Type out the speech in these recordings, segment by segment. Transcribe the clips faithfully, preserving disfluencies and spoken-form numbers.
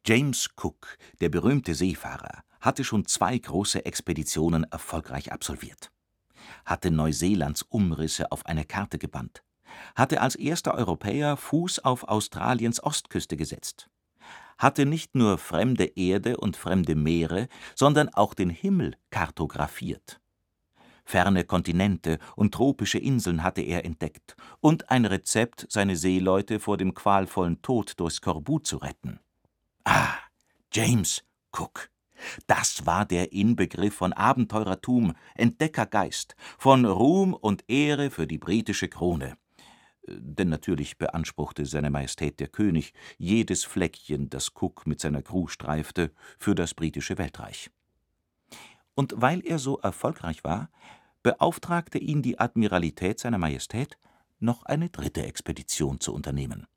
James Cook, der berühmte Seefahrer, hatte schon zwei große Expeditionen erfolgreich absolviert, hatte Neuseelands Umrisse auf eine Karte gebannt, hatte als erster Europäer Fuß auf Australiens Ostküste gesetzt, hatte nicht nur fremde Erde und fremde Meere, sondern auch den Himmel kartografiert. Ferne Kontinente und tropische Inseln hatte er entdeckt und ein Rezept, seine Seeleute vor dem qualvollen Tod durch Skorbut zu retten. Ah, James Cook. Das war der Inbegriff von Abenteurertum, Entdeckergeist, von Ruhm und Ehre für die britische Krone. Denn natürlich beanspruchte seine Majestät der König jedes Fleckchen, das Cook mit seiner Crew streifte, für das britische Weltreich. Und weil er so erfolgreich war, beauftragte ihn die Admiralität seiner Majestät, noch eine dritte Expedition zu unternehmen.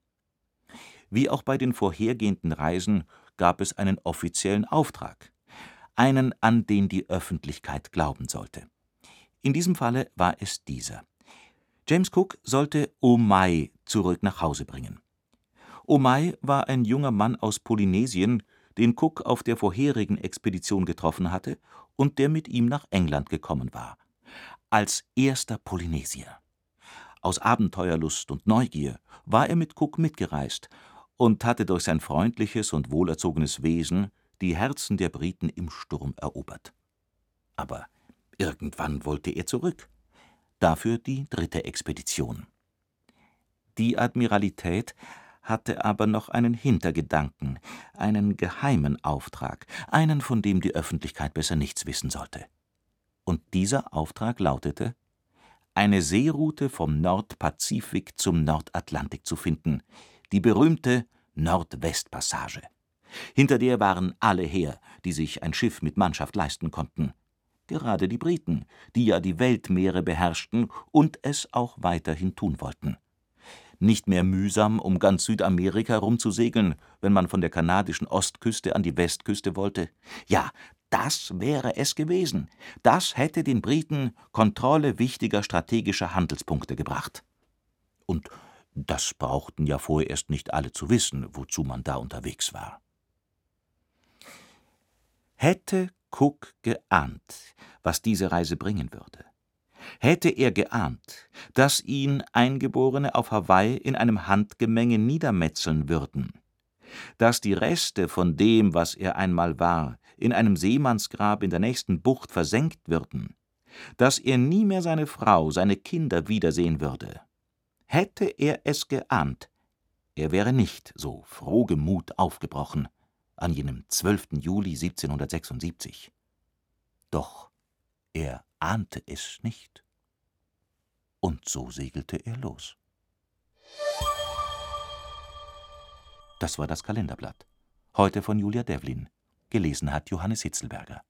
Wie auch bei den vorhergehenden Reisen gab es einen offiziellen Auftrag, einen, an den die Öffentlichkeit glauben sollte. In diesem Falle war es dieser: James Cook sollte Omai zurück nach Hause bringen. Omai war ein junger Mann aus Polynesien, den Cook auf der vorherigen Expedition getroffen hatte und der mit ihm nach England gekommen war. Als erster Polynesier. Aus Abenteuerlust und Neugier war er mit Cook mitgereist und hatte durch sein freundliches und wohlerzogenes Wesen die Herzen der Briten im Sturm erobert. Aber irgendwann wollte er zurück. Dafür die dritte Expedition. Die Admiralität hatte aber noch einen Hintergedanken, einen geheimen Auftrag, einen, von dem die Öffentlichkeit besser nichts wissen sollte. Und dieser Auftrag lautete, eine Seeroute vom Nordpazifik zum Nordatlantik zu finden, die berühmte Nordwestpassage. Hinter der waren alle her, die sich ein Schiff mit Mannschaft leisten konnten. Gerade die Briten, die ja die Weltmeere beherrschten und es auch weiterhin tun wollten. Nicht mehr mühsam, um ganz Südamerika rumzusegeln, wenn man von der kanadischen Ostküste an die Westküste wollte. Ja, das wäre es gewesen. Das hätte den Briten Kontrolle wichtiger strategischer Handelspunkte gebracht. Und das brauchten ja vorerst nicht alle zu wissen, wozu man da unterwegs war. Hätte Cook geahnt, was diese Reise bringen würde, hätte er geahnt, dass ihn Eingeborene auf Hawaii in einem Handgemenge niedermetzeln würden, dass die Reste von dem, was er einmal war, in einem Seemannsgrab in der nächsten Bucht versenkt würden, dass er nie mehr seine Frau, seine Kinder wiedersehen würde. Hätte er es geahnt, er wäre nicht so frohgemut aufgebrochen an jenem zwölften Juli siebzehnhundertsechsundsiebzig. Doch er ahnte es nicht. Und so segelte er los. Das war das Kalenderblatt. Heute von Julia Devlin. Gelesen hat Johannes Hitzelberger.